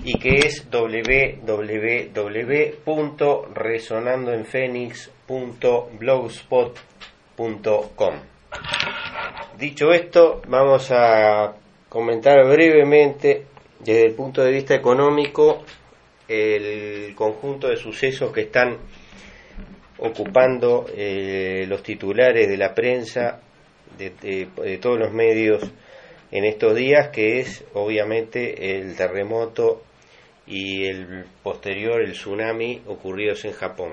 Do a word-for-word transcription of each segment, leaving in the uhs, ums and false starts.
y que es doble u doble u doble u punto resonando en fénix punto blogspot punto com. Dicho esto, vamos a comentar brevemente desde el punto de vista económico el conjunto de sucesos que están ocupando eh, los titulares de la prensa, de, de, de todos los medios en estos días, que es obviamente el terremoto y el posterior, el tsunami ocurridos en Japón.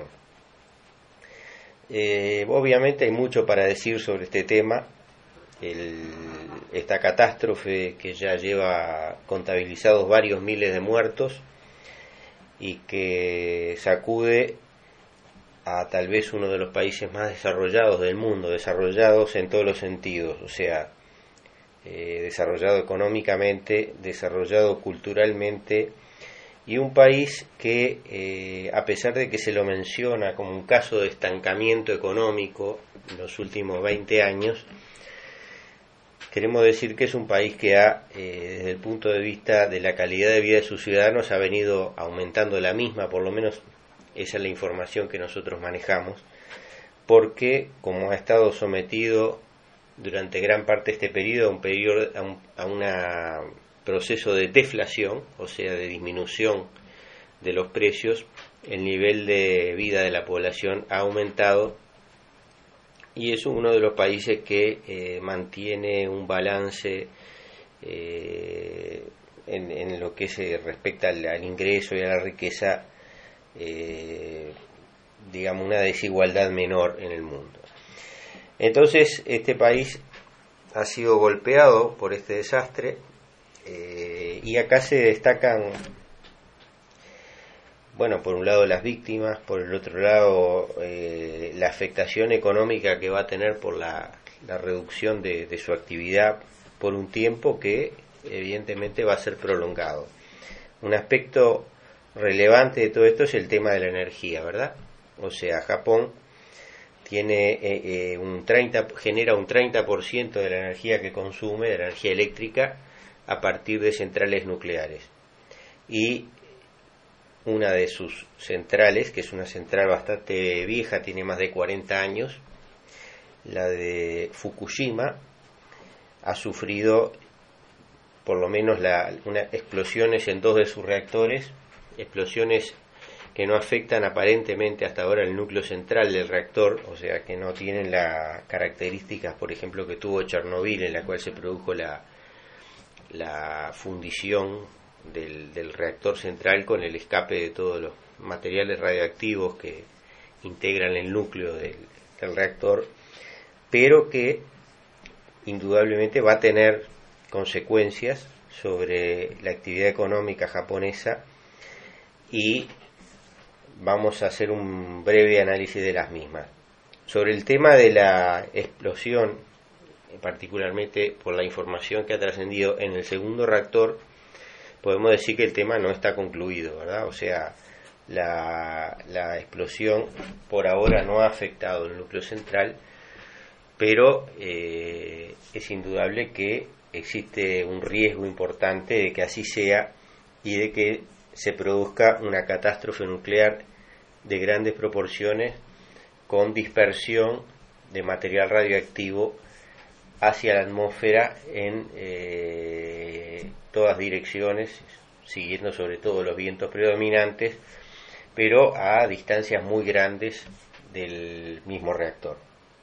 Eh, obviamente hay mucho para decir sobre este tema, el, esta catástrofe que ya lleva contabilizados varios miles de muertos y que sacude a tal vez uno de los países más desarrollados del mundo, desarrollados en todos los sentidos, o sea, eh, desarrollado económicamente, desarrollado culturalmente, y un país que, eh, a pesar de que se lo menciona como un caso de estancamiento económico en los últimos veinte años, queremos decir que es un país que ha, eh, desde el punto de vista de la calidad de vida de sus ciudadanos, ha venido aumentando la misma, por lo menos esa es la información que nosotros manejamos, porque como ha estado sometido durante gran parte de este periodo a un, periodo, a un a una proceso de deflación, o sea, de disminución de los precios, el nivel de vida de la población ha aumentado y es uno de los países que eh, mantiene un balance eh, en, en lo que se respecta al, al ingreso y a la riqueza, eh, digamos, una desigualdad menor en el mundo. Entonces, este país ha sido golpeado por este desastre. Eh, y acá se destacan, bueno, por un lado las víctimas, por el otro lado eh, la afectación económica que va a tener por la, la reducción de, de su actividad por un tiempo que evidentemente va a ser prolongado. Un aspecto relevante de todo esto es el tema de la energía, ¿verdad? O sea, Japón tiene eh, eh, un treinta, genera un treinta por ciento de la energía que consume, de la energía eléctrica, a partir de centrales nucleares, y una de sus centrales, que es una central bastante vieja, tiene más de cuarenta años, la de Fukushima, ha sufrido por lo menos la, una, explosiones en dos de sus reactores, explosiones que no afectan aparentemente hasta ahora el núcleo central del reactor, o sea que no tienen las características, por ejemplo, que tuvo Chernobyl, en la cual se produjo la la fundición del, del reactor central con el escape de todos los materiales radioactivos que integran el núcleo del, del reactor, pero que indudablemente va a tener consecuencias sobre la actividad económica japonesa y vamos a hacer un breve análisis de las mismas. Sobre el tema de la explosión, particularmente por la información que ha trascendido en el segundo reactor, podemos decir que el tema no está concluido, ¿verdad? O sea, la, la explosión por ahora no ha afectado el núcleo central, pero eh, es indudable que existe un riesgo importante de que así sea y de que se produzca una catástrofe nuclear de grandes proporciones con dispersión de material radioactivo hacia la atmósfera en eh, todas direcciones, siguiendo sobre todo los vientos predominantes, pero a distancias muy grandes del mismo reactor.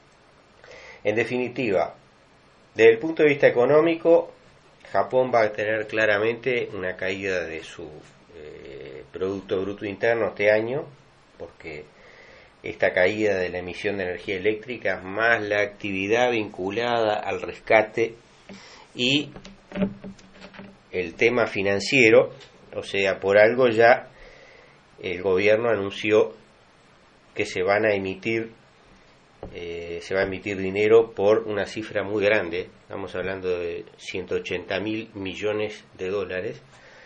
En definitiva, desde el punto de vista económico, Japón va a tener claramente una caída de su eh, Producto Bruto Interno este año, porque esta caída de la emisión de energía eléctrica más la actividad vinculada al rescate y el tema financiero, o sea, por algo ya el gobierno anunció que se van a emitir eh, se va a emitir dinero por una cifra muy grande, estamos hablando de ciento ochenta mil millones de dólares,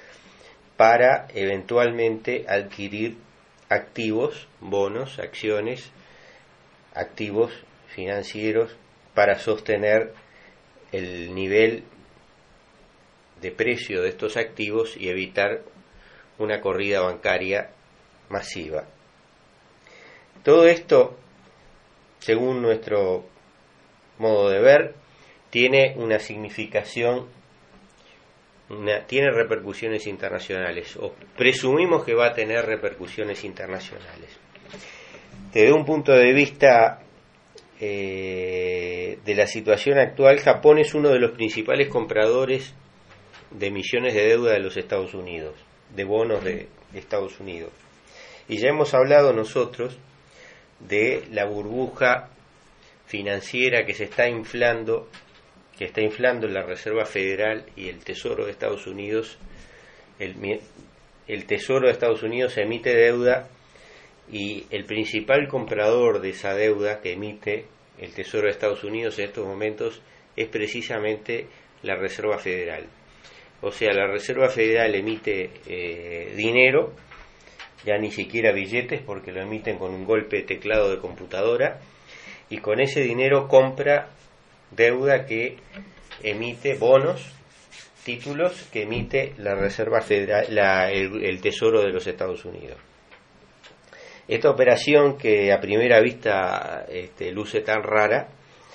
para eventualmente adquirir activos, bonos, acciones, activos financieros para sostener el nivel de precio de estos activos y evitar una corrida bancaria masiva. Todo esto, según nuestro modo de ver, tiene una significación, una, tiene repercusiones internacionales, o presumimos que va a tener repercusiones internacionales. Desde un punto de vista eh, de la situación actual, Japón es uno de los principales compradores de millones de deuda de los Estados Unidos, de bonos de, de Estados Unidos. Y ya hemos hablado nosotros de la burbuja financiera que se está inflando, que está inflando la Reserva Federal y el Tesoro de Estados Unidos. El, el Tesoro de Estados Unidos emite deuda y el principal comprador de esa deuda que emite el Tesoro de Estados Unidos en estos momentos es precisamente la Reserva Federal. O sea, la Reserva Federal emite eh, dinero, ya ni siquiera billetes, porque lo emiten con un golpe de teclado de computadora, y con ese dinero compra deuda que emite, bonos, títulos que emite la Reserva Federal, la, el, el Tesoro de los Estados Unidos. Esta operación, que a primera vista este, luce tan rara,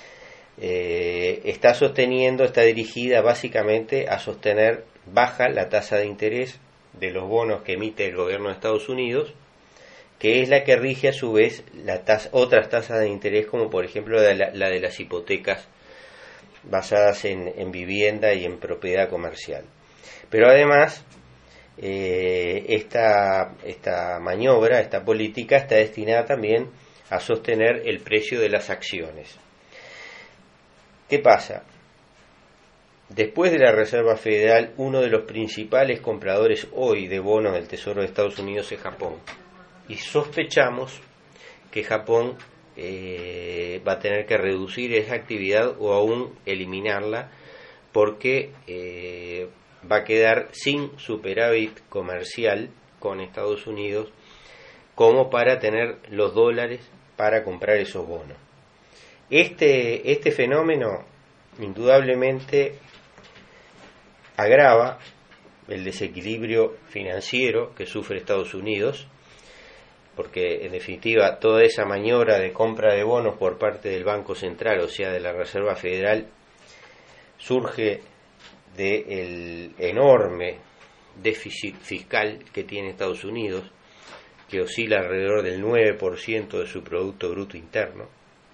eh, está sosteniendo, está dirigida básicamente a sostener baja la tasa de interés de los bonos que emite el gobierno de Estados Unidos, que es la que rige a su vez la tasa, otras tasas de interés, como por ejemplo la, la de las hipotecas basadas en, en vivienda y en propiedad comercial. Pero además, eh, esta, esta maniobra, esta política está destinada también a sostener el precio de las acciones. ¿Qué pasa? Después de la Reserva Federal, uno de los principales compradores hoy de bonos del Tesoro de Estados Unidos es Japón. Y sospechamos que Japón eh, va a tener que reducir esa actividad o aún eliminarla, porque eh, va a quedar sin superávit comercial con Estados Unidos como para tener los dólares para comprar esos bonos. Este, este fenómeno indudablemente agrava el desequilibrio financiero que sufre Estados Unidos, porque en definitiva toda esa maniobra de compra de bonos por parte del Banco Central, o sea de la Reserva Federal, surge del enorme déficit fiscal que tiene Estados Unidos, que oscila alrededor del nueve por ciento de su Producto Bruto Interno,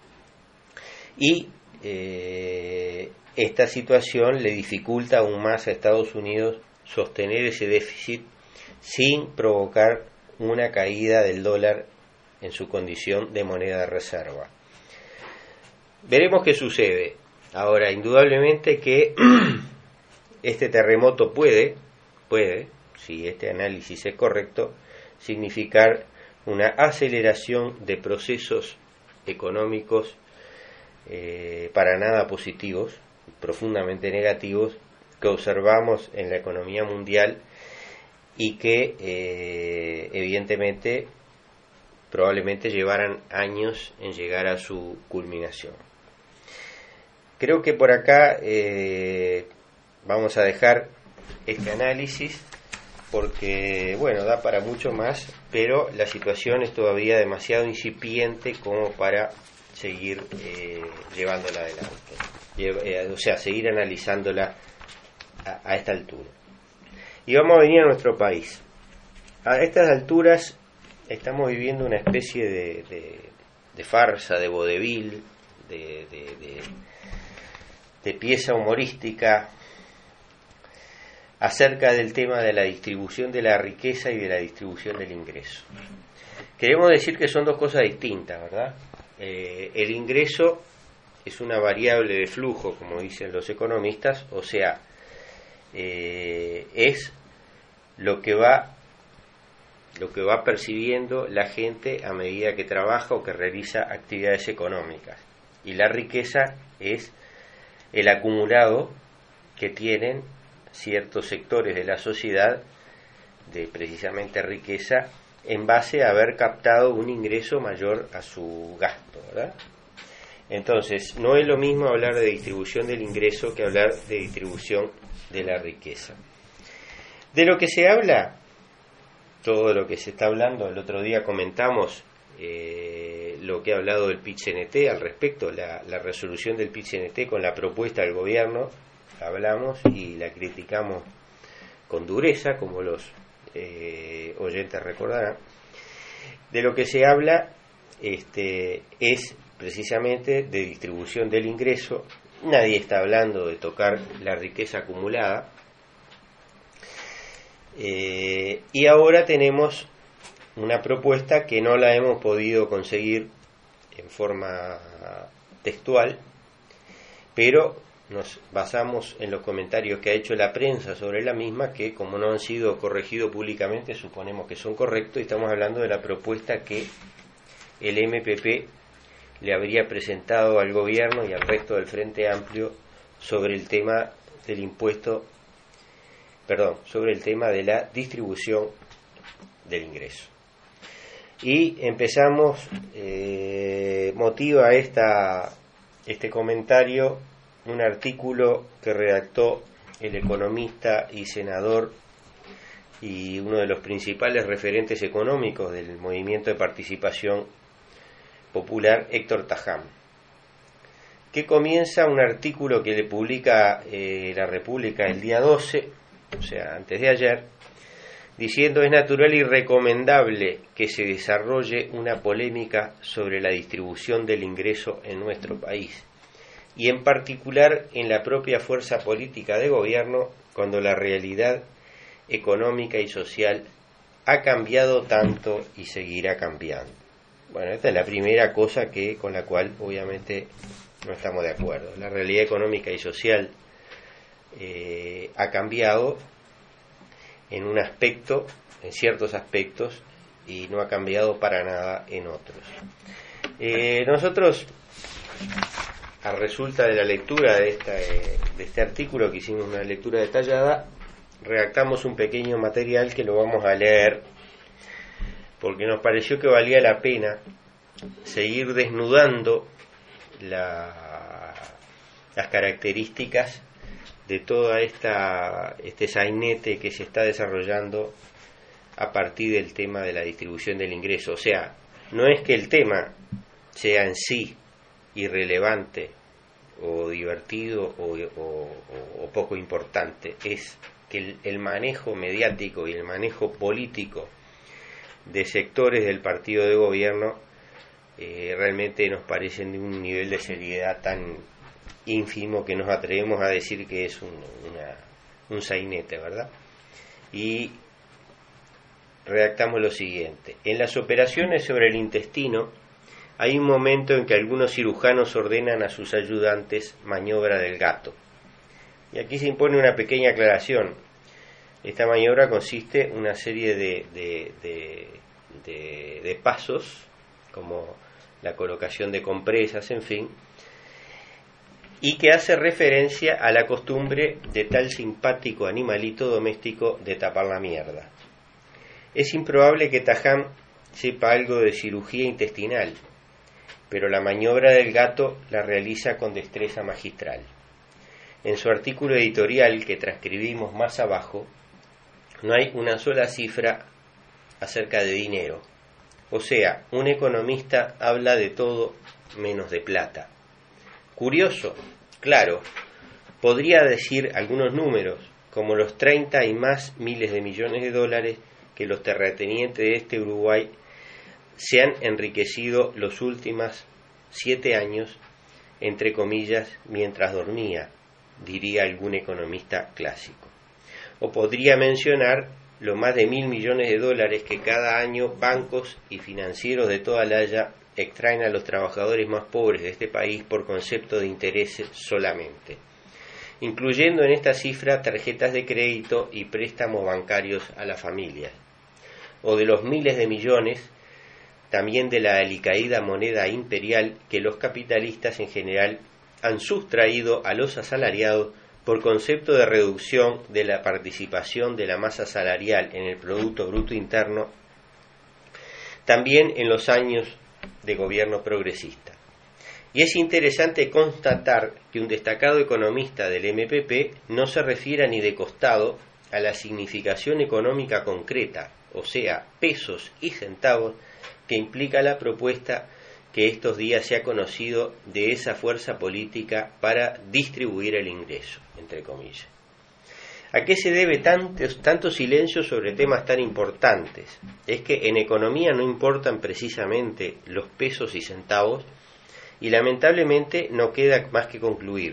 y eh, esta situación le dificulta aún más a Estados Unidos sostener ese déficit sin provocar una caída del dólar en su condición de moneda de reserva. Veremos qué sucede. Ahora, indudablemente que este terremoto puede, puede, si este análisis es correcto, significar una aceleración de procesos económicos eh, para nada positivos, profundamente negativos, que observamos en la economía mundial y que eh, evidentemente probablemente llevaran años en llegar a su culminación. Creo que por acá eh, vamos a dejar este análisis, porque bueno, da para mucho más, pero la situación es todavía demasiado incipiente como para seguir eh, llevándola adelante, eh, o sea, seguir analizándola a, a esta altura. Y vamos a venir a nuestro país. A estas alturas estamos viviendo una especie de, de, de farsa, de vodevil, de, de, de, de pieza humorística acerca del tema de la distribución de la riqueza y de la distribución del ingreso. Queremos decir que son dos cosas distintas, ¿verdad? Eh, el ingreso es una variable de flujo, como dicen los economistas, o sea, eh, es lo que va lo que va percibiendo la gente a medida que trabaja o que realiza actividades económicas, y la riqueza es el acumulado que tienen ciertos sectores de la sociedad de precisamente riqueza en base a haber captado un ingreso mayor a su gasto, ¿verdad? Entonces, no es lo mismo hablar de distribución del ingreso que hablar de distribución de la riqueza. De lo que se habla todo lo que se está hablando. El otro día comentamos eh, lo que ha hablado el P I T C N T al respecto, la, la resolución del P I T C N T con la propuesta del gobierno, hablamos y la criticamos con dureza, como los eh, oyentes recordarán. De lo que se habla este, es precisamente de distribución del ingreso. Nadie está hablando de tocar la riqueza acumulada. Eh, y ahora tenemos una propuesta que no la hemos podido conseguir en forma textual, pero nos basamos en los comentarios que ha hecho la prensa sobre la misma, que como no han sido corregidos públicamente, suponemos que son correctos, y estamos hablando de la propuesta que el M P P le habría presentado al gobierno y al resto del Frente Amplio sobre el tema del impuesto, perdón, sobre el tema de la distribución del ingreso. Y empezamos, eh, motiva esta, este comentario un artículo que redactó el economista y senador y uno de los principales referentes económicos del movimiento de participación popular, Héctor Tajam, que comienza un artículo que le publica eh, La República el día doce, o sea, antes de ayer, diciendo: es natural y recomendable que se desarrolle una polémica sobre la distribución del ingreso en nuestro país, y en particular en la propia fuerza política de gobierno, cuando la realidad económica y social ha cambiado tanto y seguirá cambiando. Bueno, esta es la primera cosa que con la cual obviamente no estamos de acuerdo. La realidad económica y social eh, ha cambiado en un aspecto, en ciertos aspectos, y no ha cambiado para nada en otros. Eh, nosotros, a resulta de la lectura de, esta, de este artículo, que hicimos una lectura detallada, redactamos un pequeño material que lo vamos a leer, porque nos pareció que valía la pena seguir desnudando la, las características de toda esta este sainete que se está desarrollando a partir del tema de la distribución del ingreso. O sea, no es que el tema sea en sí irrelevante o divertido o, o, o poco importante, es que el, el manejo mediático y el manejo político de sectores del partido de gobierno eh, realmente nos parecen de un nivel de seriedad tan ínfimo que nos atrevemos a decir que es un, una, un sainete, ¿verdad? Y redactamos lo siguiente: en las operaciones sobre el intestino hay un momento en que algunos cirujanos ordenan a sus ayudantes maniobra del gato. Y aquí se impone una pequeña aclaración. Esta maniobra consiste en una serie de, de, de, de, de pasos, como la colocación de compresas, en fin, y que hace referencia a la costumbre de tal simpático animalito doméstico de tapar la mierda. Es improbable que Tajam sepa algo de cirugía intestinal, pero la maniobra del gato la realiza con destreza magistral. En su artículo editorial, que transcribimos más abajo, no hay una sola cifra acerca de dinero. O sea, un economista habla de todo menos de plata. Curioso, claro, podría decir algunos números, como los treinta y más miles de millones de dólares que los terratenientes de este Uruguay se han enriquecido los últimos siete años, entre comillas, mientras dormía, diría algún economista clásico. O podría mencionar los más de mil millones de dólares que cada año bancos y financieros de toda la haya extraen a los trabajadores más pobres de este país por concepto de intereses solamente, incluyendo en esta cifra tarjetas de crédito y préstamos bancarios a las familias, o de los miles de millones también de la alicaída moneda imperial que los capitalistas en general han sustraído a los asalariados por concepto de reducción de la participación de la masa salarial en el Producto Bruto Interno, también en los años de gobierno progresista. Y es interesante constatar que un destacado economista del M P P no se refiere ni de costado a la significación económica concreta o sea, pesos y centavos, que implica la propuesta que estos días se ha conocido de esa fuerza política para distribuir el ingreso, entre comillas. ¿A qué se debe tanto, tanto silencio sobre temas tan importantes? Es que en economía no importan precisamente los pesos y centavos, y lamentablemente no queda más que concluir.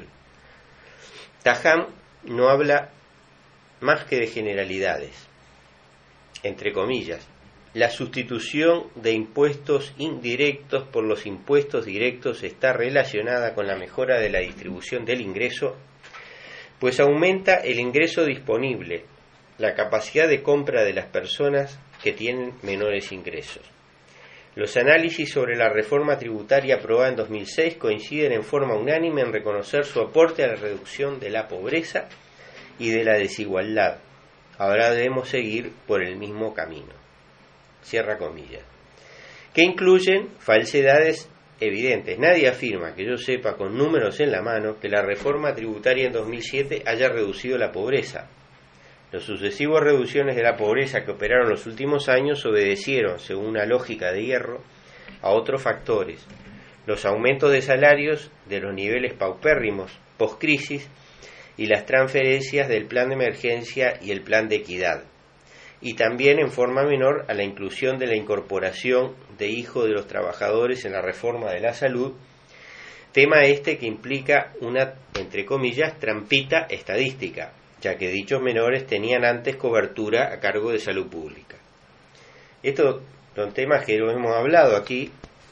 Taham no habla más que de generalidades, entre comillas. La sustitución de impuestos indirectos por los impuestos directos está relacionada con la mejora de la distribución del ingreso, pues aumenta el ingreso disponible, la capacidad de compra de las personas que tienen menores ingresos. Los análisis sobre la reforma tributaria aprobada en dos mil seis coinciden en forma unánime en reconocer su aporte a la reducción de la pobreza y de la desigualdad. Ahora debemos seguir por el mismo camino. Cierra comillas. Que incluyen falsedades evidentes. Nadie afirma, que yo sepa con números en la mano, que la reforma tributaria en dos mil siete haya reducido la pobreza. Las sucesivas reducciones de la pobreza que operaron los últimos años obedecieron, según una lógica de hierro, a otros factores. Los aumentos de salarios de los niveles paupérrimos post-crisis y las transferencias del plan de emergencia y el plan de equidad. Y también en forma menor a la inclusión de la incorporación de hijos de los trabajadores en la reforma de la salud, tema este que implica una, entre comillas, trampita estadística, ya que dichos menores tenían antes cobertura a cargo de salud pública. Estos son temas que lo hemos hablado aquí,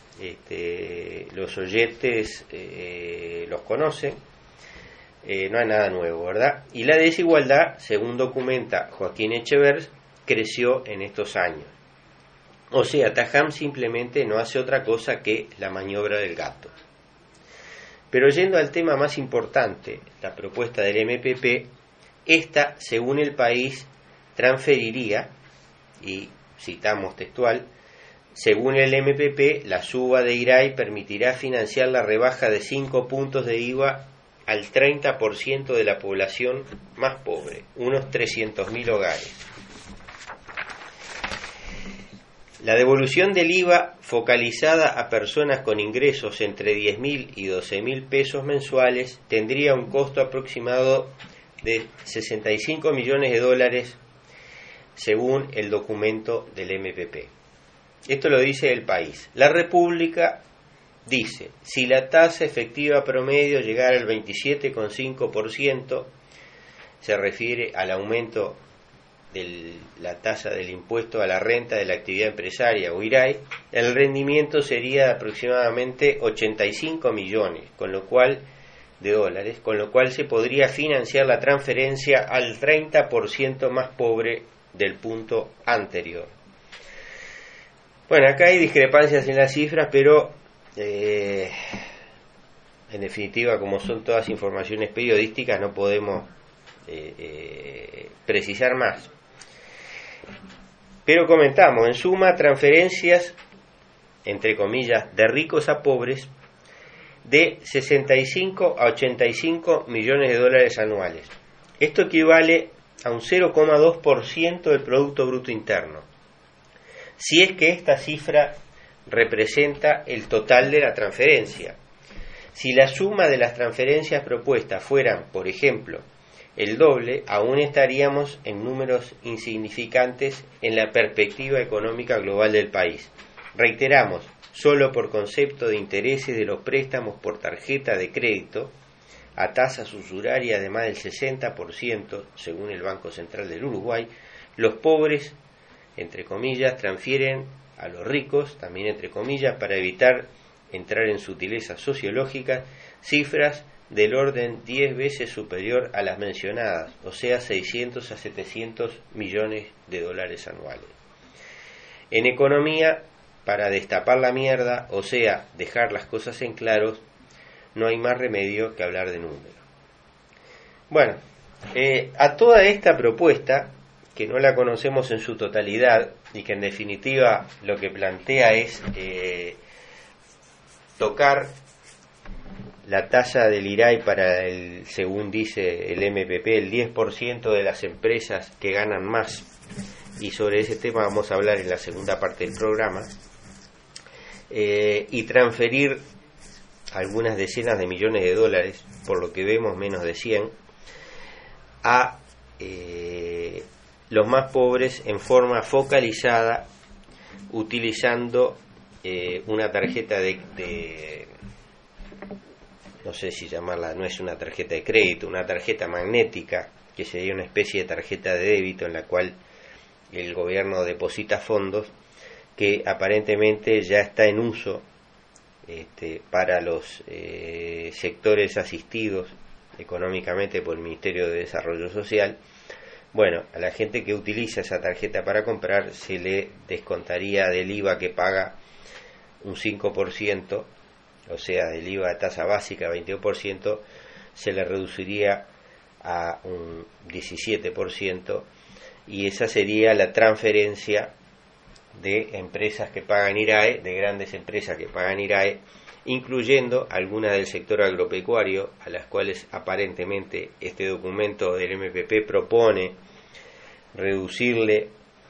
este, los oyentes eh, los conocen, eh, no hay nada nuevo, ¿verdad? Y la desigualdad, según documenta Joaquín Echeverri, creció en estos años. O sea, Taham simplemente no hace otra cosa que la maniobra del gato. Pero yendo al tema más importante, la propuesta del M P P, esta, según el país, transferiría, y citamos textual, según el M P P, la suba de I R A I permitirá financiar la rebaja de cinco puntos de I V A al treinta por ciento de la población más pobre, unos trescientos mil hogares. La devolución del I V A focalizada a personas con ingresos entre diez mil y doce mil pesos mensuales tendría un costo aproximado de sesenta y cinco millones de dólares según el documento del M P P. Esto lo dice El País. La República dice, si la tasa efectiva promedio llegara al veintisiete coma cinco por ciento, se refiere al aumento de la tasa del impuesto a la renta de la actividad empresaria o I R A I, el rendimiento sería de aproximadamente ochenta y cinco millones, con lo cual de dólares, con lo cual se podría financiar la transferencia al treinta por ciento más pobre del punto anterior. Bueno, acá hay discrepancias en las cifras, pero eh, en definitiva, como son todas informaciones periodísticas, no podemos eh, eh, precisar más. Pero comentamos, en suma, transferencias, entre comillas, de ricos a pobres, de sesenta y cinco a ochenta y cinco millones de dólares anuales. Esto equivale a un cero coma dos por ciento del Producto Bruto Interno, si es que esta cifra representa el total de la transferencia. Si la suma de las transferencias propuestas fueran, por ejemplo, el doble, aún estaríamos en números insignificantes en la perspectiva económica global del país. Reiteramos, solo por concepto de intereses de los préstamos por tarjeta de crédito, a tasas usurarias de más del sesenta por ciento, según el Banco Central del Uruguay, los pobres, entre comillas, transfieren a los ricos, también entre comillas, para evitar entrar en sutilezas sociológicas, cifras del orden diez veces superior a las mencionadas, o sea, seiscientos a setecientos millones de dólares anuales. En economía, para destapar la mierda, o sea, dejar las cosas en claros, no hay más remedio que hablar de números. Bueno, eh, a toda esta propuesta, que no la conocemos en su totalidad, y que en definitiva lo que plantea es eh, tocar la tasa del I R A I para, el, según dice el M P P, el diez por ciento de las empresas que ganan más y sobre ese tema vamos a hablar en la segunda parte del programa, eh, y transferir algunas decenas de millones de dólares, por lo que vemos menos de cien, a eh, los más pobres en forma focalizada, utilizando eh, una tarjeta de, de, no sé si llamarla, no es una tarjeta de crédito, una tarjeta magnética, que sería una especie de tarjeta de débito en la cual el gobierno deposita fondos, que aparentemente ya está en uso este, para los eh, sectores asistidos económicamente por el Ministerio de Desarrollo Social. Bueno, a la gente que utiliza esa tarjeta para comprar se le descontaría del I V A que paga un cinco por ciento, o sea, del I V A de tasa básica veintidós por ciento, se le reduciría a un diecisiete por ciento, y esa sería la transferencia de empresas que pagan I R A E, de grandes empresas que pagan I R A E, incluyendo algunas del sector agropecuario, a las cuales aparentemente este documento del M P P propone reducirle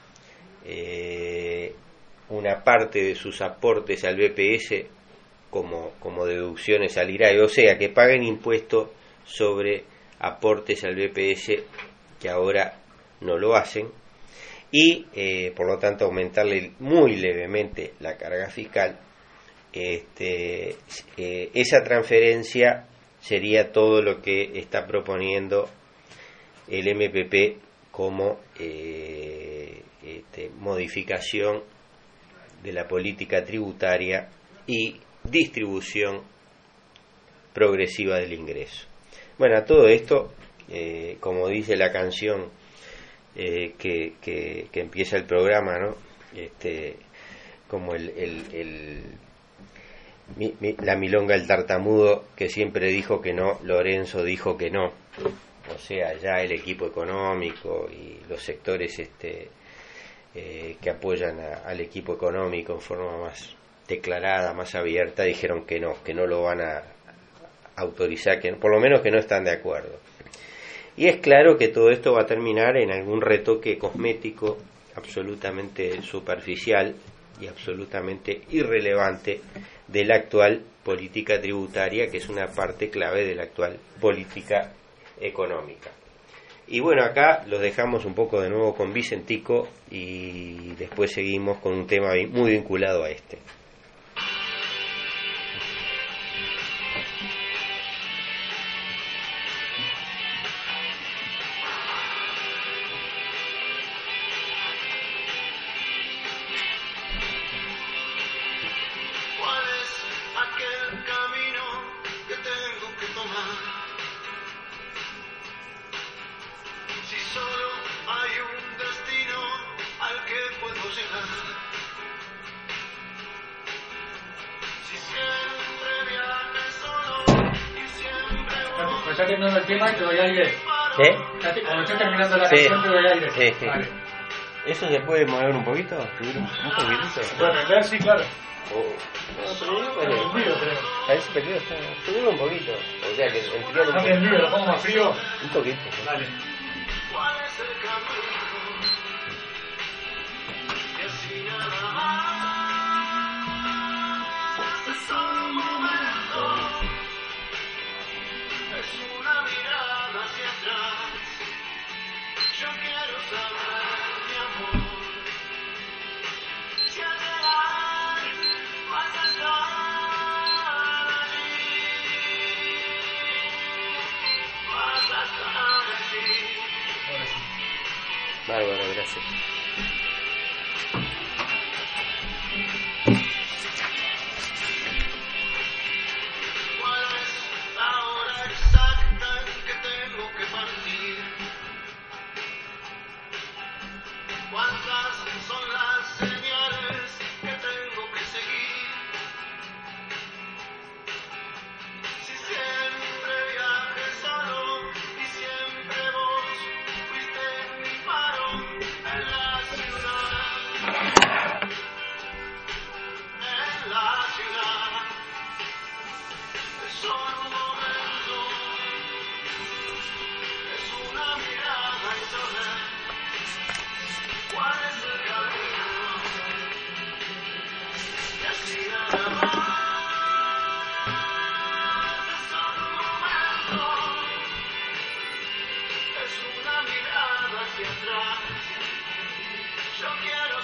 eh, una parte de sus aportes al B P S como, como deducciones al I R A E, o sea, que paguen impuestos sobre aportes al B P S que ahora no lo hacen, y eh, por lo tanto aumentarle muy levemente la carga fiscal. Este, eh, esa transferencia sería todo lo que está proponiendo el M P P como eh, este, modificación de la política tributaria y distribución progresiva del ingreso. Bueno, a todo esto, eh, como dice la canción eh, que, que, que empieza el programa, ¿no? Este, como el, el, el mi, mi, la milonga del tartamudo que siempre dijo que no, Lorenzo dijo que no. O sea, ya el equipo económico y los sectores este, eh, que apoyan a, al equipo económico en forma más declarada, más abierta, dijeron que no, que no lo van a autorizar, que por lo menos que no están de acuerdo. Y es claro que todo esto va a terminar en algún retoque cosmético absolutamente superficial y absolutamente irrelevante de la actual política tributaria, que es una parte clave de la actual política económica. Y bueno, acá los dejamos un poco de nuevo con Vicentico y después seguimos con un tema muy vinculado a este. Está terminando el tema y te doy aire. ¿Qué? Cuando esté terminando la Sí. canción te doy aire. Sí, sí. Vale. ¿Eso se puede mover un poquito? ¿Subir un, un poquitito? ¿Se puede prender? Sí, claro. Oh, no, pero yo Está creo prendido, creo. a ese periodo está... Subirlo un poquito. O sea, que enfriarlo Está un, prendido, lo pongo más frío. un poquito. ¿No? Dale. Bárbaro, gracias. Siempre vos fuiste mi faro en la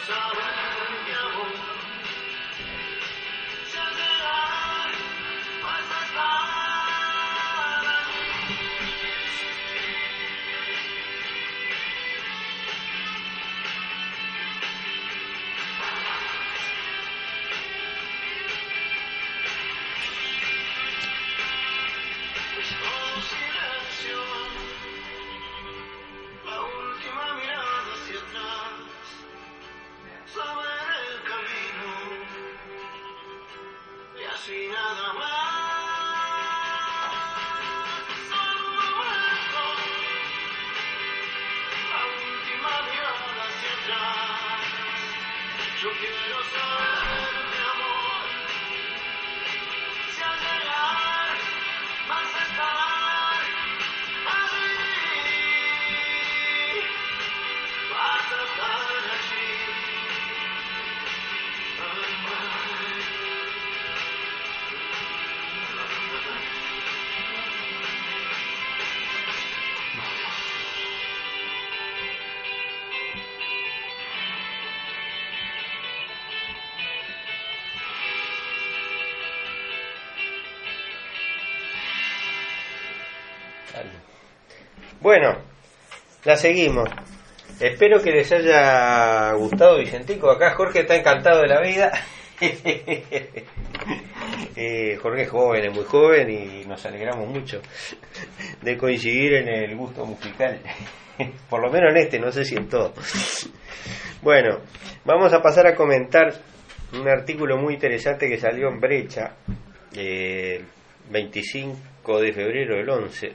Bueno, la seguimos. Espero que les haya gustado Vicentico. Acá Jorge está encantado de la vida. eh, Jorge es joven, es muy joven y nos alegramos mucho de coincidir en el gusto musical. Por lo menos en este, no sé si en todo. Bueno, vamos a pasar a comentar un artículo muy interesante que salió en Brecha, eh, veinticinco de febrero del once,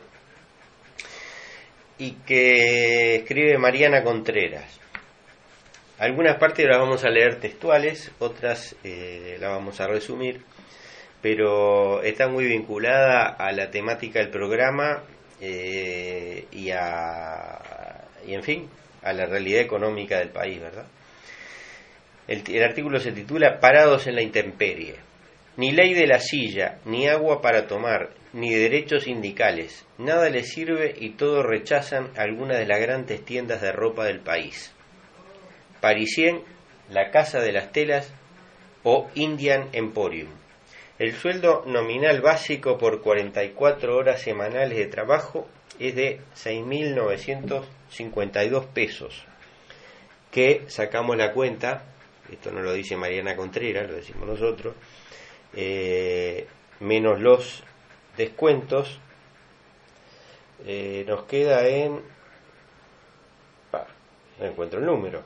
y que escribe Mariana Contreras. Algunas partes las vamos a leer textuales, otras eh, las vamos a resumir, pero está muy vinculada a la temática del programa eh, y a, y en fin, a la realidad económica del país, ¿verdad? El, el artículo se titula Parados en la intemperie. Ni ley de la silla, ni agua para tomar, ni derechos sindicales. Nada les sirve y todo rechazan algunas de las grandes tiendas de ropa del país. Parisien, la Casa de las Telas o Indian Emporium. El sueldo nominal básico por cuarenta y cuatro horas semanales de trabajo es de seis mil novecientos cincuenta y dos pesos, que sacamos la cuenta, esto no lo dice Mariana Contreras, lo decimos nosotros, eh, menos los descuentos, eh, nos queda en... Ah, no encuentro el número.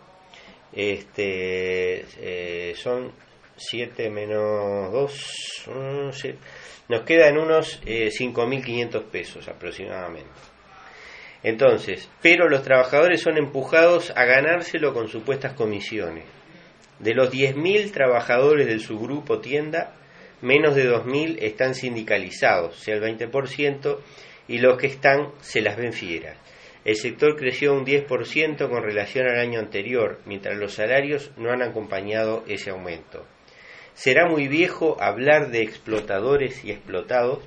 Este eh, son siete menos dos, um, siete, nos queda en unos eh, cinco mil quinientos pesos aproximadamente. Entonces, pero los trabajadores son empujados a ganárselo con supuestas comisiones. De los diez mil trabajadores del subgrupo tienda, menos de dos mil están sindicalizados, o sea el veinte por ciento, y los que están se las ven fieras. El sector creció un diez por ciento con relación al año anterior, mientras los salarios no han acompañado ese aumento. ¿Será muy viejo hablar de explotadores y explotados?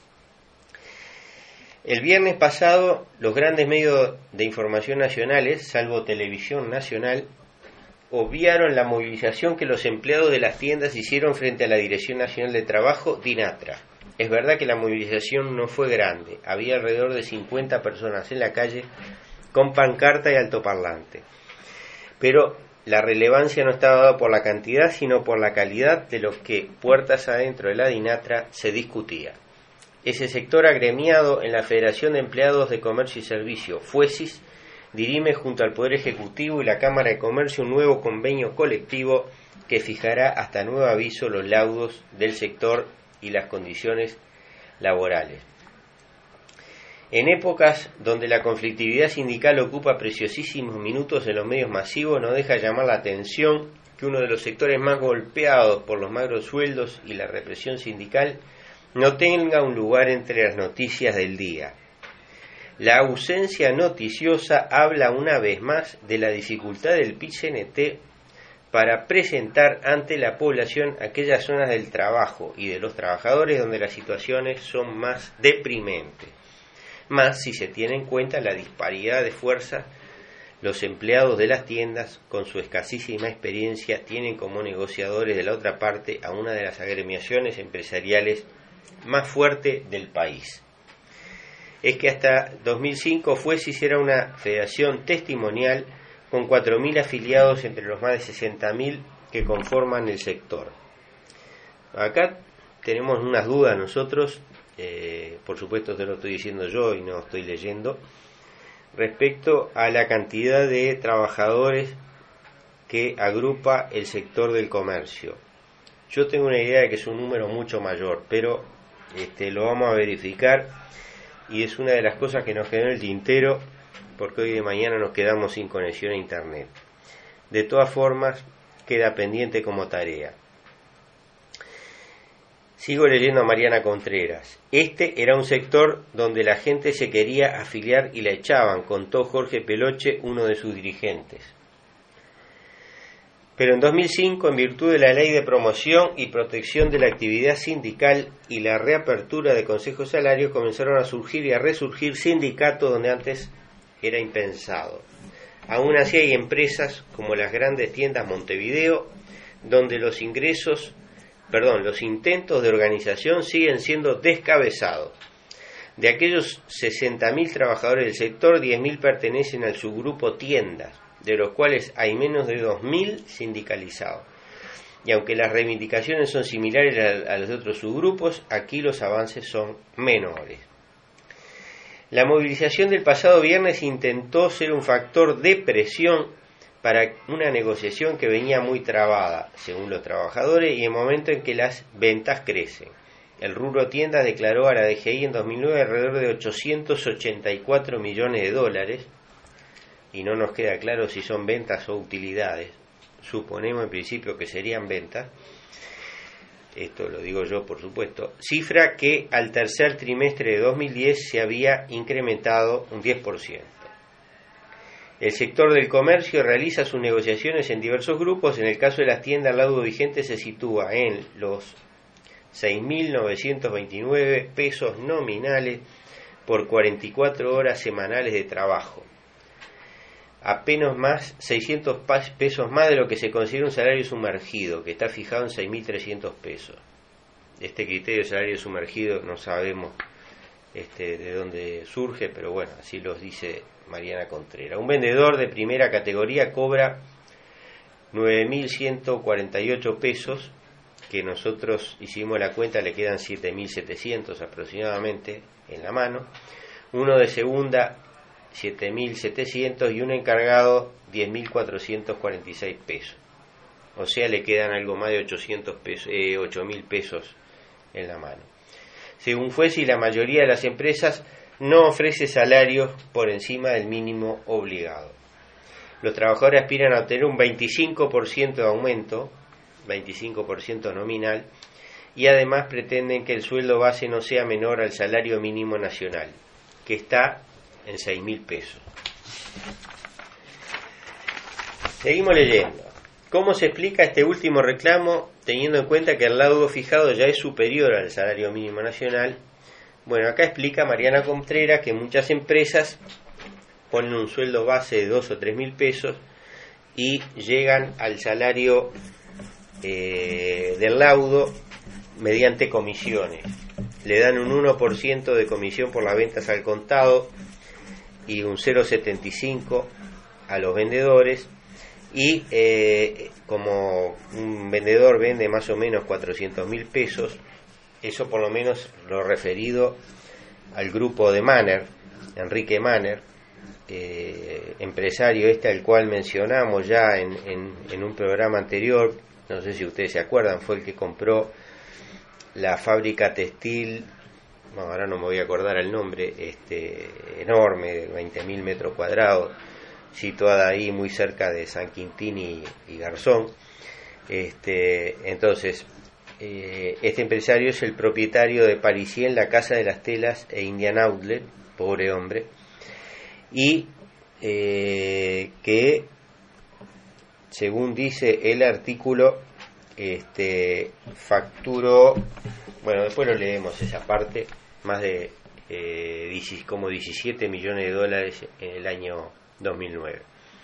El viernes pasado, los grandes medios de información nacionales, salvo Televisión Nacional, obviaron la movilización que los empleados de las tiendas hicieron frente a la Dirección Nacional de Trabajo, DINATRA. Es verdad que la movilización no fue grande, había alrededor de cincuenta personas en la calle con pancarta y altoparlante. Pero la relevancia no estaba dada por la cantidad, sino por la calidad de lo que, puertas adentro de la DINATRA, se discutía. Ese sector agremiado en la Federación de Empleados de Comercio y Servicio, FUESIS, dirime junto al Poder Ejecutivo y la Cámara de Comercio un nuevo convenio colectivo que fijará hasta nuevo aviso los laudos del sector y las condiciones laborales. En épocas donde la conflictividad sindical ocupa preciosísimos minutos en los medios masivos, no deja llamar la atención que uno de los sectores más golpeados por los magros sueldos y la represión sindical no tenga un lugar entre las noticias del día. La ausencia noticiosa habla una vez más de la dificultad del P I C N T para presentar ante la población aquellas zonas del trabajo y de los trabajadores donde las situaciones son más deprimentes, más si se tiene en cuenta la disparidad de fuerzas, Los empleados de las tiendas, con su escasísima experiencia, tienen como negociadores de la otra parte a una de las agremiaciones empresariales más fuertes del país. Es que hasta dos mil cinco Fuesis era una federación testimonial con cuatro mil afiliados entre los más de sesenta mil que conforman el sector. Acá tenemos unas dudas nosotros, eh, por supuesto te lo estoy diciendo yo y no estoy leyendo, respecto a la cantidad de trabajadores que agrupa el sector del comercio. Yo tengo una idea de que es un número mucho mayor, pero este, lo vamos a verificar, y es una de las cosas que nos quedó en el tintero, porque hoy de mañana nos quedamos sin conexión a internet. De todas formas, queda pendiente como tarea. Sigo leyendo a Mariana Contreras. Este era un sector donde la gente se quería afiliar y la echaban, contó Jorge Peloche, uno de sus dirigentes. Pero en dos mil cinco, en virtud de la Ley de Promoción y Protección de la Actividad Sindical y la reapertura de consejos salarios, comenzaron a surgir y a resurgir sindicatos donde antes era impensado. Aún así hay empresas como las grandes tiendas Montevideo, donde los ingresos Perdón, los intentos de organización siguen siendo descabezados. De aquellos sesenta mil trabajadores del sector, diez mil pertenecen al subgrupo tiendas, de los cuales hay menos de dos mil sindicalizados. Y aunque las reivindicaciones son similares a, a los otros subgrupos, aquí los avances son menores. La movilización del pasado viernes intentó ser un factor de presión para una negociación que venía muy trabada, según los trabajadores, y en el momento en que las ventas crecen. El rubro tiendas declaró a la D G I en dos mil nueve alrededor de ochocientos ochenta y cuatro millones de dólares, y no nos queda claro si son ventas o utilidades. Suponemos en principio que serían ventas, esto lo digo yo por supuesto, cifra que al tercer trimestre de dos mil diez se había incrementado un diez por ciento. El sector del comercio realiza sus negociaciones en diversos grupos. En el caso de las tiendas, el laudo vigente se sitúa en los seis mil novecientos veintinueve pesos nominales por cuarenta y cuatro horas semanales de trabajo. Apenas más seiscientos pesos más de lo que se considera un salario sumergido, que está fijado en seis mil trescientos pesos. Este criterio de salario sumergido no sabemos este, de dónde surge, pero bueno, así los dice Mariana Contreras. Un vendedor de primera categoría cobra nueve mil ciento cuarenta y ocho pesos, que nosotros hicimos la cuenta, le quedan siete mil setecientos aproximadamente en la mano. Uno de segunda, siete mil setecientos, y un encargado, diez mil cuatrocientos cuarenta y seis pesos. O sea, le quedan algo más de ochocientos pesos, eh, ocho mil pesos en la mano. Según Fuesis, la mayoría de las empresas no ofrece salarios por encima del mínimo obligado. Los trabajadores aspiran a obtener un veinticinco por ciento de aumento, veinticinco por ciento nominal, y además pretenden que el sueldo base no sea menor al salario mínimo nacional, que está en seis mil pesos. Seguimos leyendo. ¿Cómo se explica este último reclamo, teniendo en cuenta que el laudo fijado ya es superior al salario mínimo nacional? Bueno, acá explica Mariana Contreras que muchas empresas ponen un sueldo base de dos o tres mil pesos y llegan al salario eh, del laudo mediante comisiones. Le dan un uno por ciento de comisión por las ventas al contado y un cero coma setenta y cinco por ciento a los vendedores, y eh, como un vendedor vende más o menos cuatrocientos mil pesos, eso por lo menos lo referido al grupo de Manner, Enrique Manner, eh, empresario este al cual mencionamos ya en, en, en un programa anterior, no sé si ustedes se acuerdan, fue el que compró la fábrica textil, no, ahora no me voy a acordar el nombre, este enorme, de veinte mil metros cuadrados, situada ahí muy cerca de San Quintín y, y Garzón. Este, entonces, eh, este empresario es el propietario de Parisien, la Casa de las Telas e Indian Outlet, pobre hombre, y eh, que, según dice el artículo, este, facturó, bueno, después lo leemos esa parte, más de eh, como diecisiete millones de dólares en el año dos mil nueve.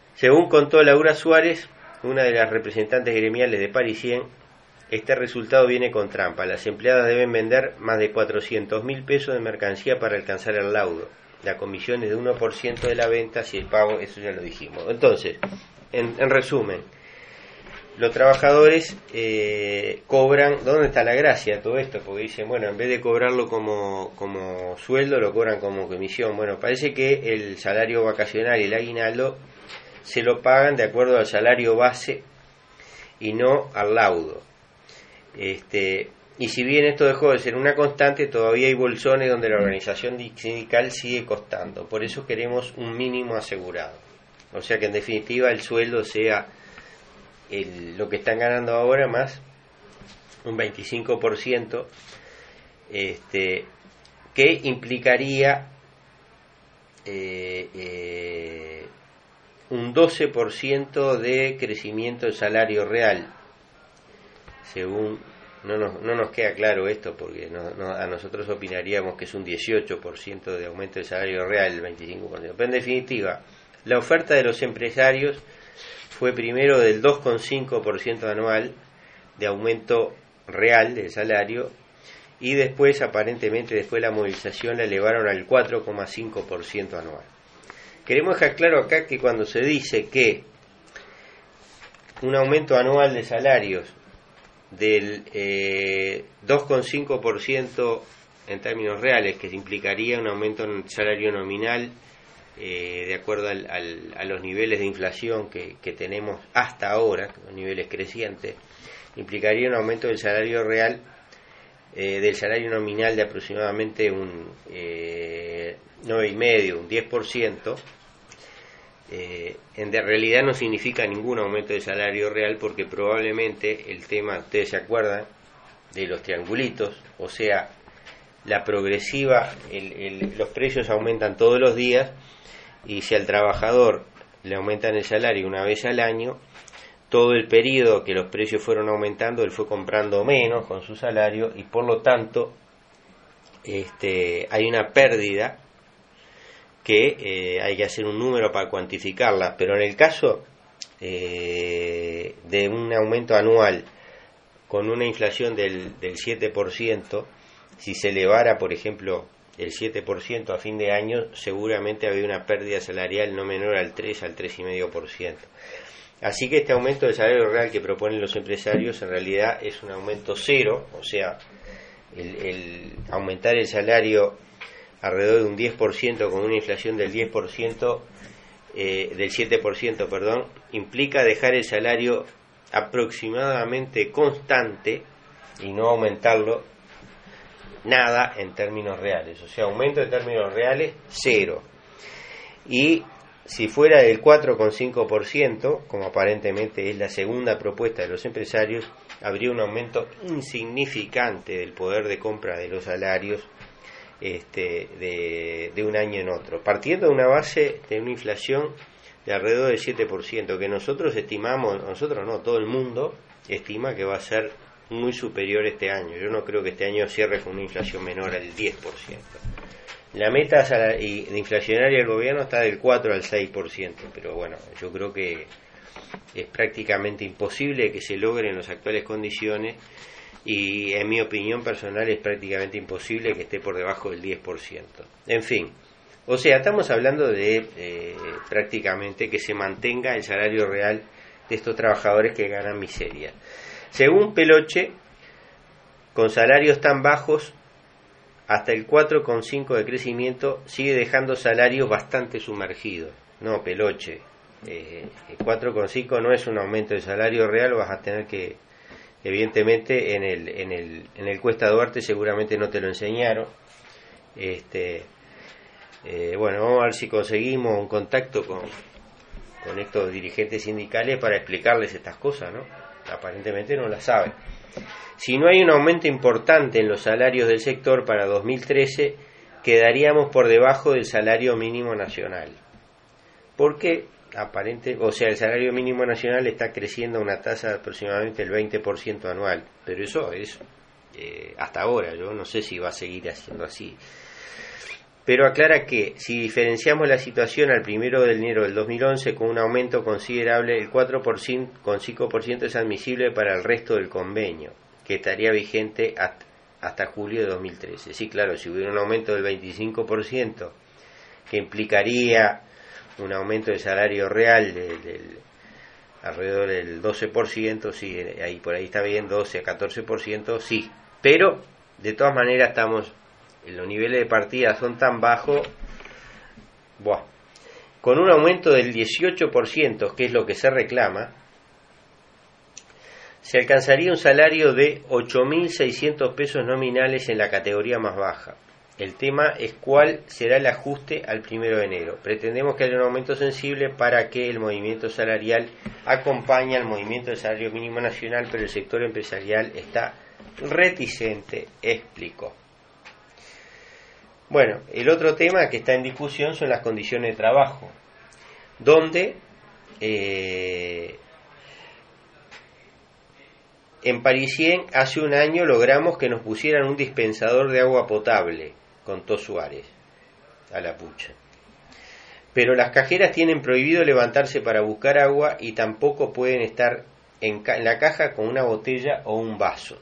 Según contó Laura Suárez, una de las representantes gremiales de Parisien, este resultado viene con trampa. Las empleadas deben vender más de cuatrocientos mil pesos de mercancía para alcanzar el laudo. La comisión es de uno por ciento de la venta, si el pago, eso ya lo dijimos. Entonces, en, en resumen, los trabajadores eh, cobran, ¿dónde está la gracia de todo esto? Porque dicen, bueno, en vez de cobrarlo como, como sueldo, lo cobran como comisión. Bueno, parece que el salario vacacional y el aguinaldo se lo pagan de acuerdo al salario base y no al laudo. Este, y si bien esto dejó de ser una constante, todavía hay bolsones donde la organización sindical sigue costando. Por eso queremos un mínimo asegurado. O sea que en definitiva el sueldo sea el, lo que están ganando ahora más un veinticinco por ciento, este, que implicaría eh, eh, un doce por ciento de crecimiento del salario real, según no nos, no nos queda claro esto, porque no, no, a nosotros opinaríamos que es un dieciocho por ciento de aumento del salario real, el veinticinco por ciento. Pero en definitiva, la oferta de los empresarios fue primero del dos coma cinco por ciento anual de aumento real del salario, y después, aparentemente, después de la movilización la elevaron al cuatro coma cinco por ciento anual. Queremos dejar claro acá que cuando se dice que un aumento anual de salarios del eh, dos coma cinco por ciento en términos reales, que implicaría un aumento en el salario nominal eh, de acuerdo al, al, a los niveles de inflación que, que tenemos hasta ahora, los niveles crecientes, implicaría un aumento del salario real, eh, del salario nominal de aproximadamente un eh, nueve coma cinco por ciento, un diez por ciento. Eh, en de realidad no significa ningún aumento de salario real, porque probablemente el tema, ustedes se acuerdan de los triangulitos, o sea, la progresiva, el, el, los precios aumentan todos los días, y si al trabajador le aumentan el salario una vez al año, todo el periodo que los precios fueron aumentando, él fue comprando menos con su salario, y por lo tanto este, hay una pérdida que eh, hay que hacer un número para cuantificarla. Pero en el caso eh, de un aumento anual con una inflación del, del siete por ciento, si se elevara, por ejemplo, el siete por ciento a fin de año, seguramente había una pérdida salarial no menor al tres, al tres coma cinco por ciento. Así que este aumento del salario real que proponen los empresarios en realidad es un aumento cero, o sea, el, el aumentar el salario alrededor de un diez por ciento con una inflación del diez por ciento, eh, del siete por ciento, perdón, implica dejar el salario aproximadamente constante y no aumentarlo nada en términos reales. O sea, aumento en términos reales cero. Y si fuera del cuatro coma cinco por ciento, como aparentemente es la segunda propuesta de los empresarios, habría un aumento insignificante del poder de compra de los salarios Este, de, de un año en otro, partiendo de una base de una inflación de alrededor del siete por ciento, que nosotros estimamos, nosotros no, todo el mundo estima que va a ser muy superior este año. Yo no creo que este año cierre con una inflación menor al diez por ciento. La meta de inflacionaria del gobierno está del cuatro al seis por ciento, pero bueno, yo creo que es prácticamente imposible que se logre en las actuales condiciones, y en mi opinión personal es prácticamente imposible que esté por debajo del diez por ciento. En fin, o sea, estamos hablando de eh, prácticamente que se mantenga el salario real de estos trabajadores que ganan miseria. Según Peloche, con salarios tan bajos, hasta el cuatro coma cinco de crecimiento sigue dejando salarios bastante sumergidos. No, Peloche, eh, el cuatro coma cinco no es un aumento de salario real, vas a tener que, evidentemente, en el, en el, en el Cuesta Duarte seguramente no te lo enseñaron. Este, eh, bueno, vamos a ver si conseguimos un contacto con, con estos dirigentes sindicales para explicarles estas cosas, ¿no? Aparentemente no las saben. Si no hay un aumento importante en los salarios del sector para dos mil trece, quedaríamos por debajo del salario mínimo nacional. Porque aparente, o sea, el salario mínimo nacional está creciendo a una tasa de aproximadamente el veinte por ciento anual, pero eso es eh, hasta ahora, yo no sé si va a seguir haciendo así. pero aclara que si diferenciamos la situación al primero de enero del dos mil once con un aumento considerable, el cuatro coma cinco por ciento es admisible para el resto del convenio, que estaría vigente hasta, hasta julio de dos mil trece. Sí, claro, si hubiera un aumento del veinticinco por ciento, que implicaría un aumento del salario real del de, de, alrededor del doce por ciento, sí, ahí por ahí está bien, doce a catorce por ciento, sí, pero de todas maneras estamos, los niveles de partida son tan bajos, buah, con un aumento del dieciocho por ciento, que es lo que se reclama, se alcanzaría un salario de ocho mil seiscientos pesos nominales en la categoría más baja. El tema es cuál será el ajuste al primero de enero. Pretendemos que haya un aumento sensible para que el movimiento salarial acompañe al movimiento del salario mínimo nacional, pero el sector empresarial está reticente, explicó. Bueno, el otro tema que está en discusión son las condiciones de trabajo, donde eh, en Parisien hace un año logramos que nos pusieran un dispensador de agua potable, contó Suárez, a la pucha. Pero las cajeras tienen prohibido levantarse para buscar agua y tampoco pueden estar en, ca- en la caja con una botella o un vaso.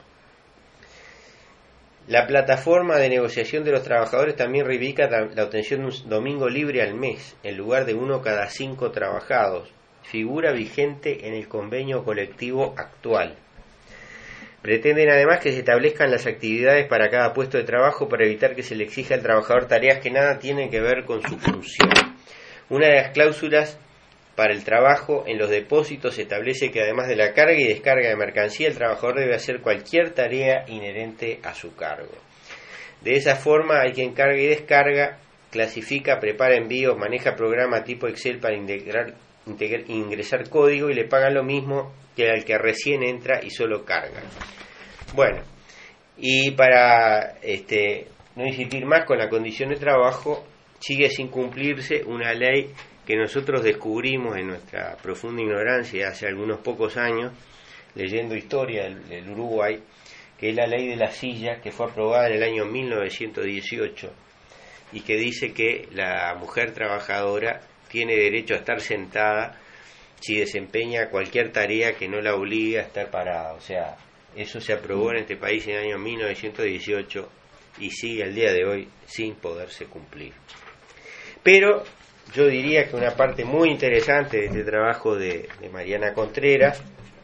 La plataforma de negociación de los trabajadores también reivindica la obtención de un domingo libre al mes, en lugar de uno cada cinco trabajados, figura vigente en el convenio colectivo actual. Pretenden además que se establezcan las actividades para cada puesto de trabajo para evitar que se le exija al trabajador tareas que nada tienen que ver con su función. Una de las cláusulas para el trabajo en los depósitos establece que además de la carga y descarga de mercancía, el trabajador debe hacer cualquier tarea inherente a su cargo. De esa forma, hay quien carga y descarga, clasifica, prepara envíos, maneja programa tipo Excel para integrar, integrar, ingresar código y le pagan lo mismo que al que recién entra y solo carga. Bueno, y para este, no insistir más con la condición de trabajo, sigue sin cumplirse una ley que nosotros descubrimos en nuestra profunda ignorancia hace algunos pocos años, leyendo historia del, del Uruguay, que es la ley de la silla, que fue aprobada en el año mil novecientos dieciocho y que dice que la mujer trabajadora tiene derecho a estar sentada si desempeña cualquier tarea que no la obligue a estar parada. O sea, eso se aprobó en este país en el año mil novecientos dieciocho y sigue al día de hoy sin poderse cumplir. Pero yo diría que una parte muy interesante de este trabajo de, de Mariana Contreras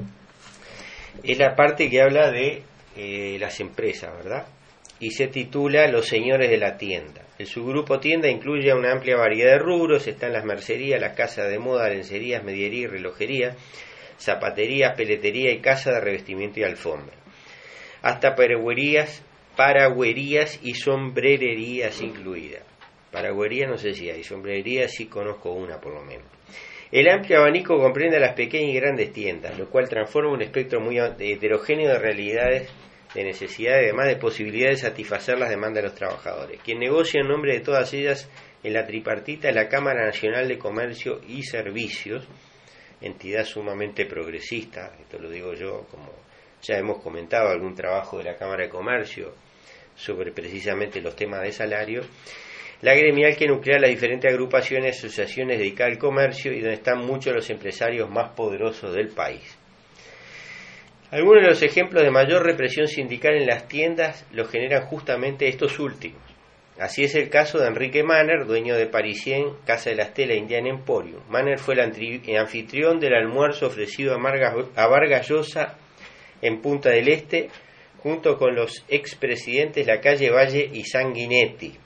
es la parte que habla de eh, las empresas, ¿verdad? Y se titula Los señores de la tienda. El subgrupo tienda incluye una amplia variedad de rubros, están las mercerías, las casas de moda, lencerías, mediería y relojería, zapatería, peletería y casa de revestimiento y alfombra. Hasta paragüerías, paragüerías y sombrererías incluidas. Paragüería no sé si hay, sombrería sí conozco una por lo menos. El amplio abanico comprende a las pequeñas y grandes tiendas, lo cual transforma un espectro muy heterogéneo de realidades, de necesidades y además de posibilidades de satisfacer las demandas de los trabajadores. Quien negocia en nombre de todas ellas en la tripartita es la Cámara Nacional de Comercio y Servicios, entidad sumamente progresista, esto lo digo yo, como ya hemos comentado algún trabajo de la Cámara de Comercio sobre precisamente los temas de salario. La gremial que nuclea las diferentes agrupaciones, asociaciones dedicadas al comercio y donde están muchos de los empresarios más poderosos del país. Algunos de los ejemplos de mayor represión sindical en las tiendas los generan justamente estos últimos. Así es el caso de Enrique Manner, dueño de Parisien, Casa de la Estela, Indian Emporium. Manner fue el anfitrión del almuerzo ofrecido a Vargas Llosa en Punta del Este, junto con los expresidentes Lacalle Valle y Sanguinetti,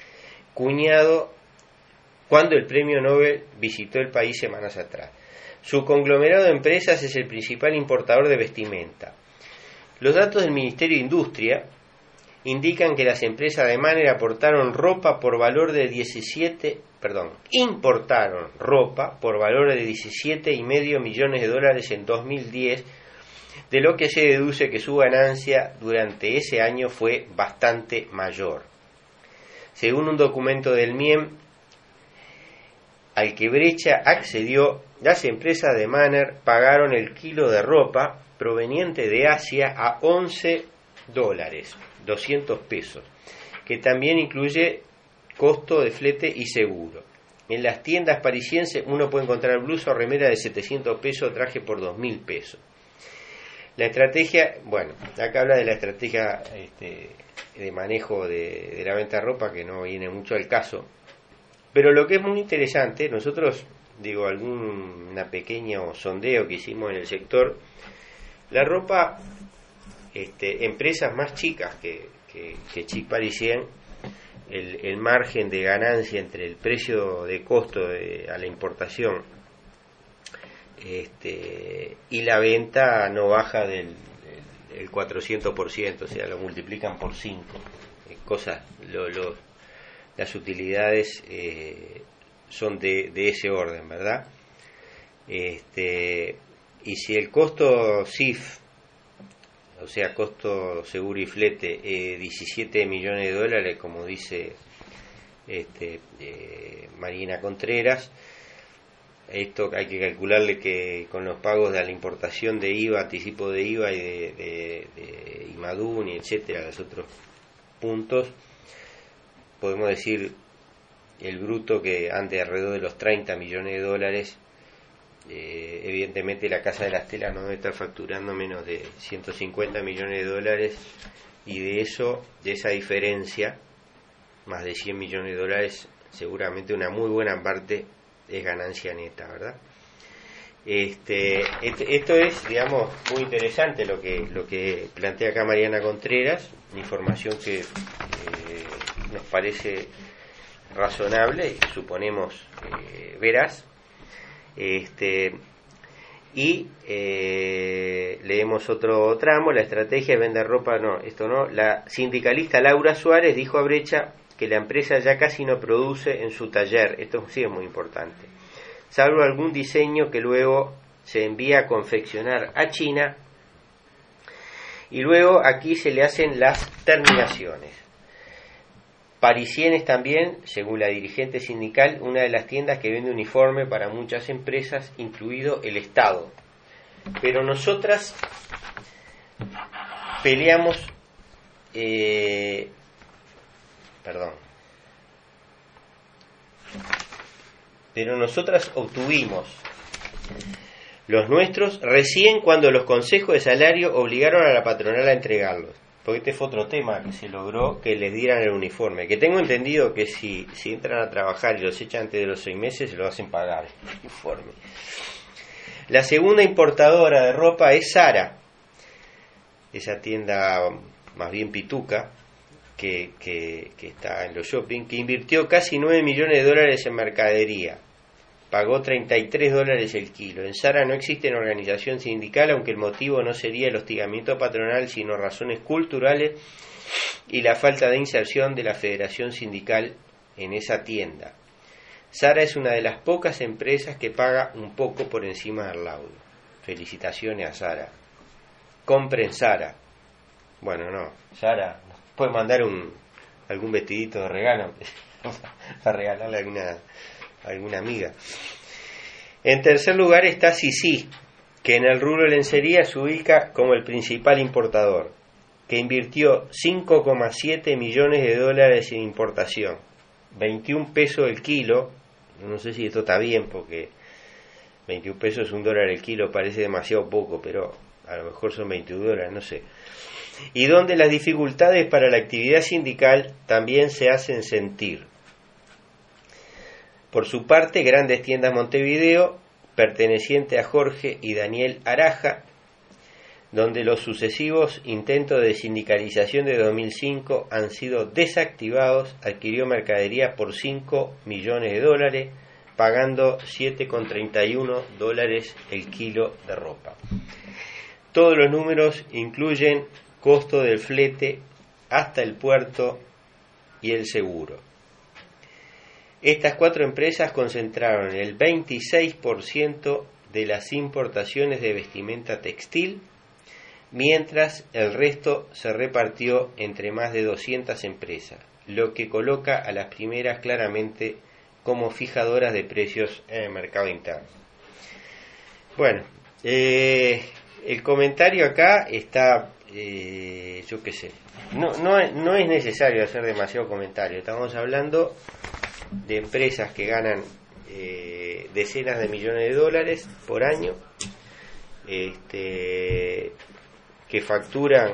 cuñado cuando el premio Nobel visitó el país semanas atrás. Su conglomerado de empresas es el principal importador de vestimenta. Los datos del Ministerio de Industria indican que las empresas de Manner aportaron ropa por valor de diecisiete, perdón, importaron ropa por valor de diecisiete y medio millones de dólares en dos mil diez, de lo que se deduce que su ganancia durante ese año fue bastante mayor. Según un documento del M I E M al que Brecha accedió, las empresas de Manner pagaron el kilo de ropa proveniente de Asia a once dólares, doscientos pesos, que también incluye costo de flete y seguro. En las tiendas parisienses uno puede encontrar blusa o remera de setecientos pesos, traje por dos mil pesos. La estrategia, bueno, acá habla de la estrategia este, de manejo de, de la venta de ropa, que no viene mucho al caso. Pero lo que es muy interesante, nosotros, digo, algún pequeño sondeo que hicimos en el sector, la ropa, este, empresas más chicas que, que, que Chic Parisien, el, el margen de ganancia entre el precio de costo de, a la importación este, y la venta no baja del el, el cuatrocientos por ciento, o sea, lo multiplican por cinco. Eh, cosas, lo, lo, las utilidades eh, son de, de ese orden, ¿verdad? Este, y si el costo C I F, o sea, costo seguro y flete, eh, diecisiete millones de dólares, como dice este, eh, Marina Contreras, esto hay que calcularle que con los pagos de la importación de I V A, anticipo de I V A y de, de, de IMADUN y etcétera, los otros puntos, podemos decir el bruto que ande alrededor de los treinta millones de dólares. Eh, evidentemente la Casa de las Telas no debe estar facturando menos de ciento cincuenta millones de dólares, y de eso, de esa diferencia, más de cien millones de dólares, seguramente una muy buena parte es ganancia neta, ¿verdad? Este, este, esto es, digamos, muy interesante lo que lo que plantea acá Mariana Contreras, información que eh, nos parece razonable y suponemos eh, veraz. Este, y eh, leemos otro tramo. La estrategia de vender ropa, no, esto no. La sindicalista Laura Suárez dijo a Brecha que la empresa ya casi no produce en su taller, esto sí es muy importante, salvo algún diseño que luego se envía a confeccionar a China y luego aquí se le hacen las terminaciones. Parisien es también, según la dirigente sindical, una de las tiendas que vende uniforme para muchas empresas, incluido el Estado. Pero nosotras peleamos, eh, perdón, pero nosotras obtuvimos los nuestros recién cuando los consejos de salario obligaron a la patronal a entregarlos. Porque este fue otro tema que se logró, que les dieran el uniforme, que tengo entendido que si, si entran a trabajar y los echan antes de los seis meses, lo hacen pagar el uniforme. La segunda importadora de ropa es Zara, esa tienda más bien pituca que, que, que está en los shopping, que invirtió casi nueve millones de dólares en mercadería, pagó treinta y tres dólares el kilo. En Zara no existe una organización sindical, aunque el motivo no sería el hostigamiento patronal, sino razones culturales y la falta de inserción de la federación sindical en esa tienda. Zara es una de las pocas empresas que paga un poco por encima del laudo. Felicitaciones a Zara. Compren Zara. Bueno, no, Zara, nos puede mandar un algún vestidito de regalo para regalarle a alguna alguna amiga. En tercer lugar está Sisi, que en el rubro de lencería se ubica como el principal importador, que invirtió cinco coma siete millones de dólares en importación, veintiún pesos el kilo. No sé si esto está bien, porque veintiún pesos, un dólar el kilo, parece demasiado poco, pero a lo mejor son veintidós dólares, no sé. Y donde las dificultades para la actividad sindical también se hacen sentir. Por su parte, Grandes Tiendas Montevideo, perteneciente a Jorge y Daniel Araja, donde los sucesivos intentos de sindicalización de dos mil cinco han sido desactivados, adquirió mercadería por cinco millones de dólares, pagando siete con treinta y uno dólares el kilo de ropa. Todos los números incluyen costo del flete hasta el puerto y el seguro. Estas cuatro empresas concentraron el veintiséis por ciento de las importaciones de vestimenta textil, mientras el resto se repartió entre más de doscientas empresas, lo que coloca a las primeras claramente como fijadoras de precios en el mercado interno. Bueno, eh, el comentario acá está eh, eh, yo qué sé, no, no, no es necesario hacer demasiado comentario. Estamos hablando de empresas que ganan eh, decenas de millones de dólares por año, este, que facturan,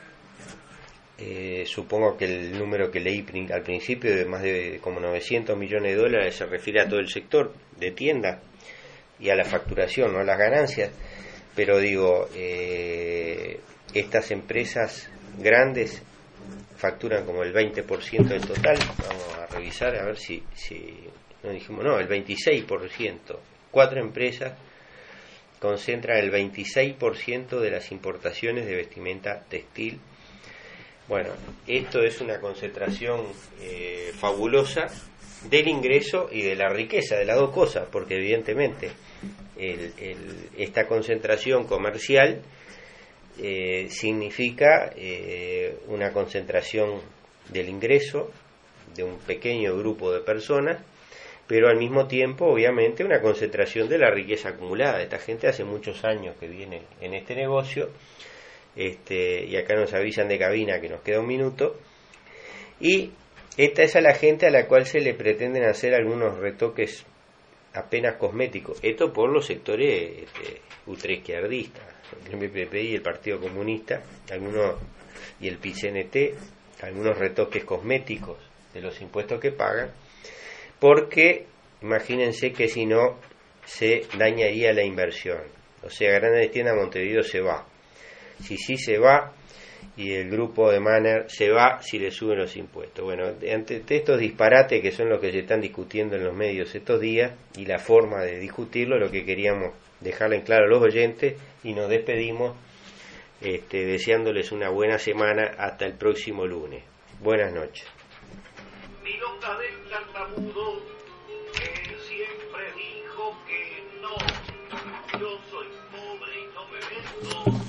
eh, supongo que el número que leí al principio de más de como novecientos millones de dólares se refiere a todo el sector de tiendas y a la facturación, no a las ganancias, pero digo, eh, estas empresas grandes facturan como el veinte por ciento del total. Vamos a revisar a ver si, si no dijimos, no, el veintiséis por ciento. Cuatro empresas concentran el veintiséis por ciento de las importaciones de vestimenta textil. Bueno, esto es una concentración eh, fabulosa del ingreso y de la riqueza, de las dos cosas, porque evidentemente el, el, esta concentración comercial eh, significa eh, una concentración del ingreso de un pequeño grupo de personas, pero al mismo tiempo, obviamente, una concentración de la riqueza acumulada. Esta gente hace muchos años que viene en este negocio, este, y acá nos avisan de cabina que nos queda un minuto, y esta es a la gente a la cual se le pretenden hacer algunos retoques apenas cosméticos. Esto por los sectores este, ultraizquierdistas, el M P P y el Partido Comunista, algunos y el P I C N T, algunos retoques cosméticos de los impuestos que pagan, porque imagínense que si no se dañaría la inversión. O sea, Grandes Tiendas Montevideo se va. Si sí se va, y el grupo de Manner se va si le suben los impuestos. Bueno, ante estos disparates que son los que se están discutiendo en los medios estos días y la forma de discutirlo, lo que queríamos dejarle en claro a los oyentes, y nos despedimos este, deseándoles una buena semana hasta el próximo lunes. Buenas noches. Milonga del tartamudo que siempre dijo que no, yo soy pobre y no me vendo.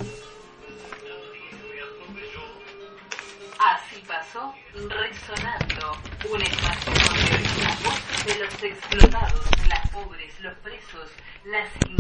Así pasó Resonando, un espacio donde oír las voces de los explotados, las pobres, los presos, las